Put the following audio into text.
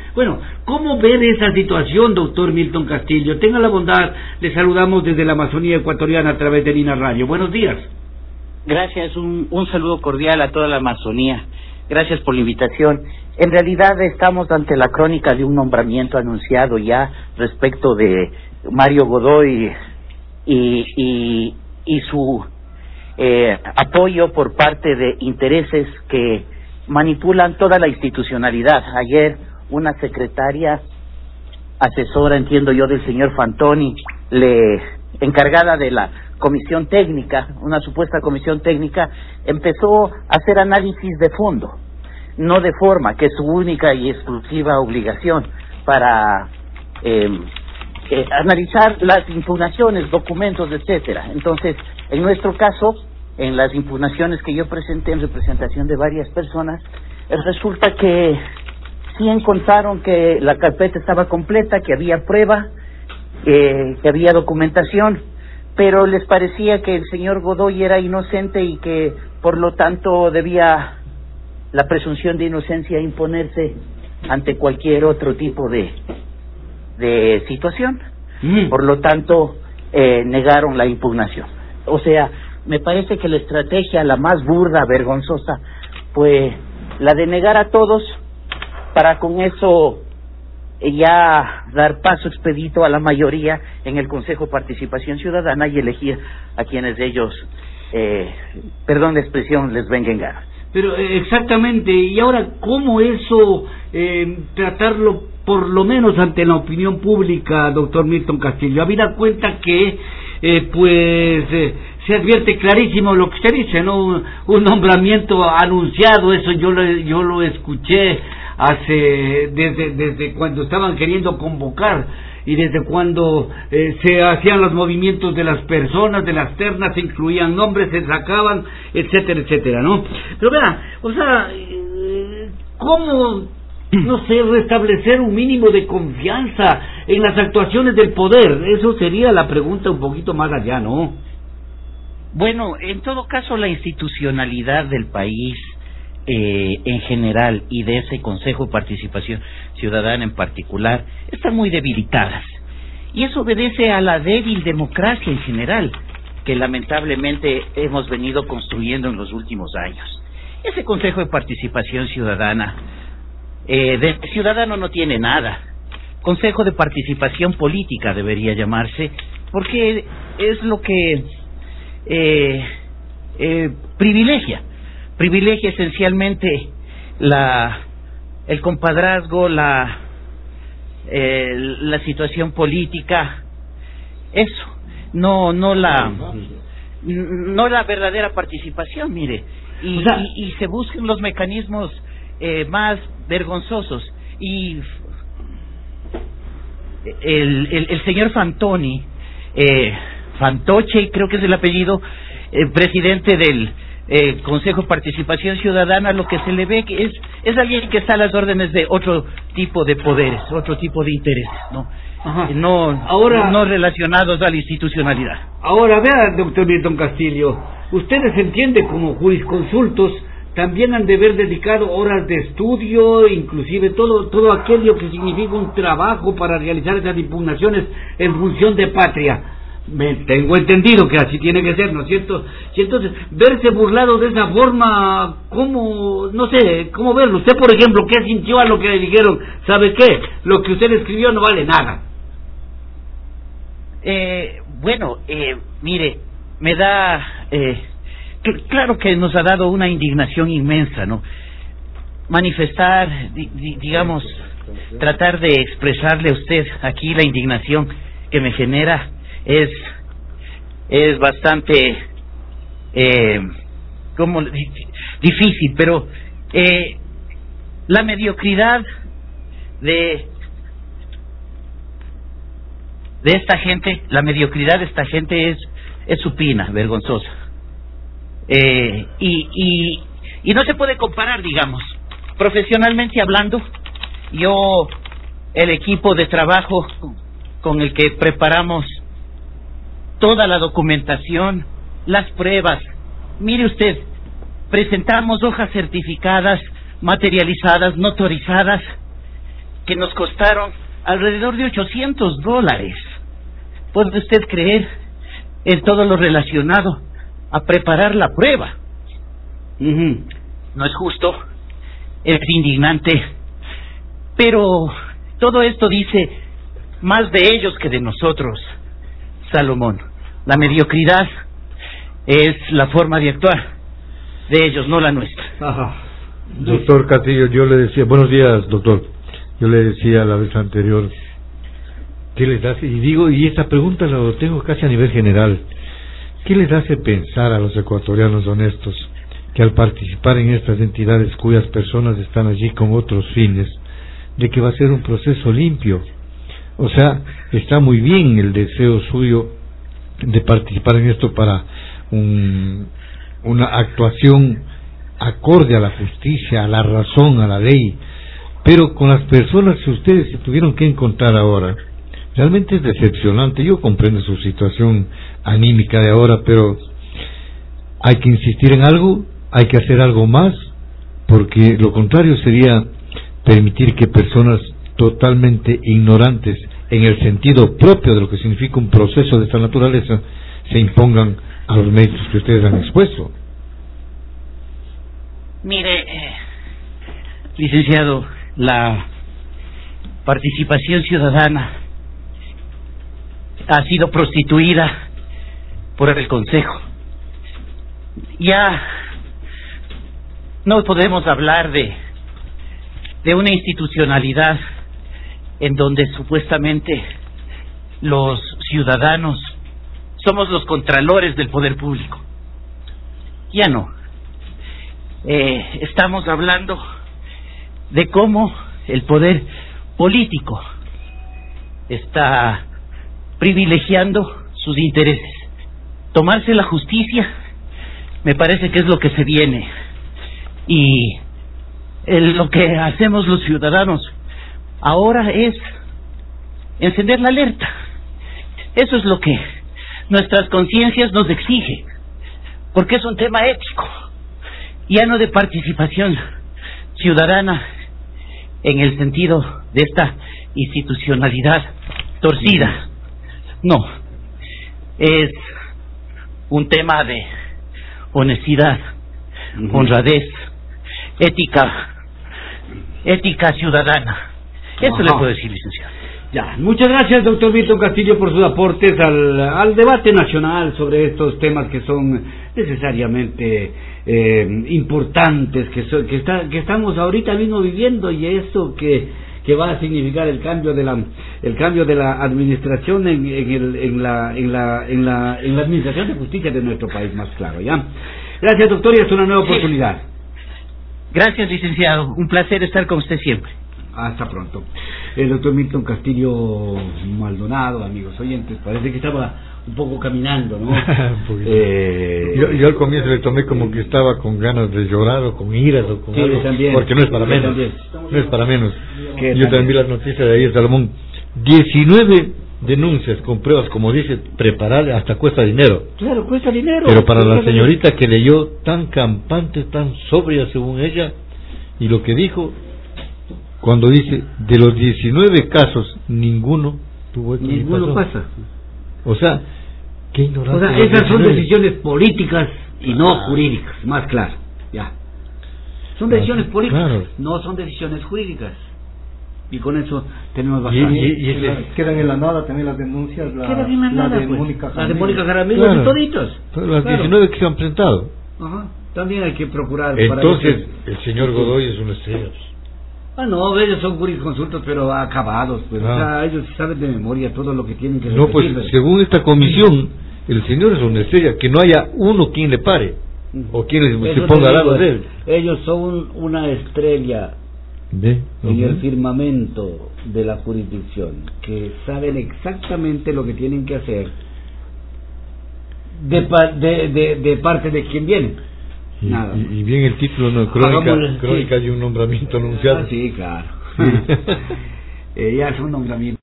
Bueno, ¿cómo ver esa situación, doctor Milton Castillo? Tenga la bondad, le saludamos desde la Amazonía ecuatoriana a través de Lina Radio. Buenos días. Gracias, un saludo cordial a toda la Amazonía. Gracias por la invitación. En realidad estamos ante la crónica de un nombramiento anunciado ya respecto de Mario Godoy y su apoyo por parte de intereses que manipulan toda la institucionalidad. Ayer una secretaria asesora, entiendo yo, del señor Fantoni, encargada de la comisión técnica, una supuesta comisión técnica, empezó a hacer análisis de fondo, no de forma, que es su única y exclusiva obligación para analizar las impugnaciones, documentos, etcétera. Entonces, en nuestro caso, en las impugnaciones que yo presenté en representación de varias personas, resulta que sí encontraron que la carpeta estaba completa, que había prueba, que había documentación, pero les parecía que el señor Godoy era inocente y que por lo tanto debía la presunción de inocencia imponerse ante cualquier otro tipo de situación. Por lo tanto, negaron la impugnación. O sea, me parece que la estrategia, la más burda, vergonzosa, fue la de negar a todos para con eso ya dar paso expedito a la mayoría en el Consejo de Participación Ciudadana y elegir a quienes de ellos, perdón la expresión, les venga en gana. Pero exactamente, y ahora, ¿cómo eso tratarlo por lo menos ante la opinión pública, doctor Milton Castillo? Habida cuenta que se advierte clarísimo lo que usted dice, ¿no? Un nombramiento anunciado, eso yo lo escuché desde cuando estaban queriendo convocar y desde cuando se hacían los movimientos de las personas, de las ternas, se incluían nombres, se sacaban, etcétera, etcétera, ¿no? Pero vea, o sea, ¿cómo, no sé, restablecer un mínimo de confianza en las actuaciones del poder? Eso sería la pregunta un poquito más allá, ¿no? Bueno, en todo caso, la institucionalidad del país en general y de ese Consejo de Participación Ciudadana en particular están muy debilitadas, y eso obedece a la débil democracia en general que lamentablemente hemos venido construyendo en los últimos años. Ese Consejo de Participación Ciudadana de ciudadano no tiene nada. Consejo de Participación Política debería llamarse, porque es lo que privilegia esencialmente el compadrazgo, la situación política, eso, no la verdadera participación, mire, y se buscan los mecanismos más vergonzosos, y el señor Fantoni, Fantoche creo que es el apellido, presidente del Consejo de Participación Ciudadana, lo que se le ve que es alguien que está a las órdenes de otro tipo de poderes, otro tipo de intereses, no relacionados a la institucionalidad. Ahora vea, doctor Milton Castillo, ustedes entienden como jurisconsultos también han de haber dedicado horas de estudio, inclusive todo aquello que significa un trabajo para realizar esas impugnaciones en función de patria. Tengo entendido que así tiene que ser, ¿no es cierto? Y entonces, verse burlado de esa forma, ¿cómo? No sé, ¿cómo verlo? Usted, por ejemplo, ¿qué sintió a lo que le dijeron? ¿Sabe qué? Lo que usted escribió no vale nada. Mire, me da... claro que nos ha dado una indignación inmensa, ¿no? Manifestar, digamos, tratar de expresarle a usted aquí la indignación que me genera es bastante difícil, pero la mediocridad de esta gente, es supina, vergonzosa, y no se puede comparar, digamos, profesionalmente hablando. El equipo de trabajo con el que preparamos toda la documentación, las pruebas, mire usted, presentamos hojas certificadas, materializadas, notorizadas, que nos costaron alrededor de $800. ¿Puede usted creer en todo lo relacionado a preparar la prueba? No es justo, es indignante, pero todo esto dice más de ellos que de nosotros, Salomón. La mediocridad es la forma de actuar de ellos, no la nuestra. Ajá. Doctor Castillo, yo le decía, buenos días, doctor. Yo le decía la vez anterior, ¿qué les hace? Y esta pregunta la tengo casi a nivel general. ¿Qué les hace pensar a los ecuatorianos honestos que al participar en estas entidades cuyas personas están allí con otros fines, de que va a ser un proceso limpio? O sea, está muy bien el deseo suyo de participar en esto para una actuación acorde a la justicia, a la razón, a la ley, pero con las personas que ustedes se tuvieron que encontrar ahora, realmente es decepcionante. Yo comprendo su situación anímica de ahora, pero hay que insistir en algo, hay que hacer algo más, porque lo contrario sería permitir que personas totalmente ignorantes en el sentido propio de lo que significa un proceso de esta naturaleza se impongan a los méritos que ustedes han expuesto. Mire, licenciado, la participación ciudadana ha sido prostituida por el Consejo. Ya no podemos hablar de una institucionalidad en donde supuestamente los ciudadanos somos los contralores del poder público. Ya no. Estamos hablando de cómo el poder político está privilegiando sus intereses. Tomarse la justicia me parece que es lo que se viene, y lo que hacemos los ciudadanos ahora es encender la alerta. Eso es lo que nuestras conciencias nos exigen, porque es un tema ético, ya no de participación ciudadana en el sentido de esta institucionalidad torcida. No, es un tema de honestidad, honradez, ética ciudadana. Eso le puedo decir, licenciado. Ya, muchas gracias, doctor Milton Castillo, por sus aportes al debate nacional sobre estos temas que son necesariamente importantes, que estamos ahorita mismo viviendo, y eso que va a significar el cambio de la administración en la administración de justicia de nuestro país, más claro. Ya, gracias, doctor, y hasta una nueva oportunidad. Gracias, licenciado, un placer estar con usted siempre. Hasta pronto. El doctor Milton Castillo Maldonado, amigos oyentes, parece que estaba un poco caminando, ¿no? Yo al comienzo le tomé como que estaba con ganas de llorar o con iras o con algo, también, porque no es para menos. No es para menos. Yo también vi las noticias de ayer, Salomón. 19 denuncias con pruebas, como dice, preparar hasta cuesta dinero. Claro, cuesta dinero. Pero para la señorita que leyó, tan campante, tan sobria según ella, y lo que dijo, cuando dice, de los 19 casos, ninguno tuvo esto. Ninguno pasa. O sea, qué ignorante. O sea, esas son decisiones políticas y no jurídicas, más claro. Ya. Son decisiones políticas, claro. No son decisiones jurídicas. Y con eso tenemos bastante. Quedan en la nada también las denuncias, quedan en la nada, de pues. Mónica La de Mónica Jaramillo, claro. y toditos. Las 19 que se han presentado. Ajá. También hay que procurar. Entonces, el señor Godoy es una estrella. No, ellos son jurisconsultos, pero acabados, pues. O sea, ellos saben de memoria todo lo que tienen que repetir. No, pues, según esta comisión, el señor es una estrella, que no haya uno quien le pare, o quien se ponga al lado de él. Ellos son una estrella en el firmamento de la jurisdicción, que saben exactamente lo que tienen que hacer de parte de quien viene. Nada. Y bien el título, ¿no? Crónica de un nombramiento anunciado. Sí, claro. Ya es un nombramiento.